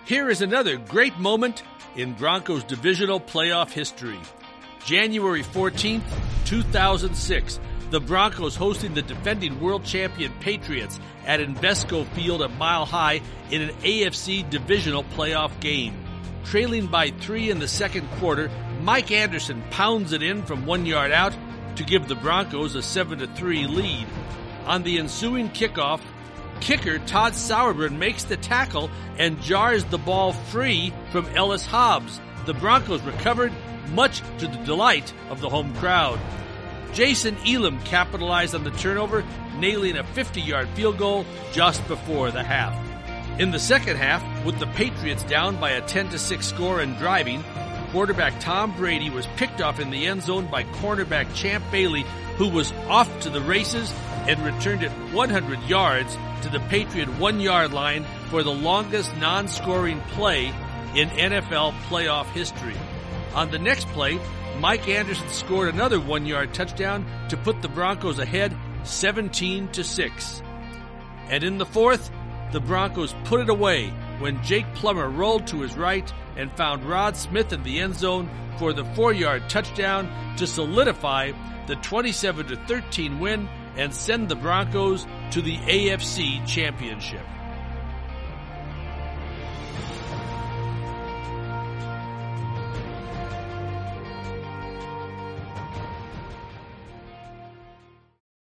Here is another great moment in Broncos divisional playoff history. January 14th, 2006, the Broncos hosting the defending world champion Patriots at Invesco Field at Mile High in an AFC divisional playoff game. Trailing by 3 in the second quarter, Mike Anderson pounds it in from 1 yard out to give the Broncos a 7-3 lead. On the ensuing kickoff, kicker Todd Sauerbrunn makes the tackle and jars the ball free from Ellis Hobbs. The Broncos recovered, much to the delight of the home crowd. Jason Elam capitalized on the turnover, nailing a 50-yard field goal just before the half. In the second half, with the Patriots down by a 10-6 score and driving, quarterback Tom Brady was picked off in the end zone by cornerback Champ Bailey, who was off to the races and returned it 100 yards to the Patriot 1-yard line for the longest non-scoring play in NFL playoff history. On the next play, Mike Anderson scored another 1-yard touchdown to put the Broncos ahead 17-6. And in the fourth, the Broncos put it away when Jake Plummer rolled to his right and found Rod Smith in the end zone for the 4-yard touchdown to solidify the 27-13 win and send the Broncos to the AFC Championship.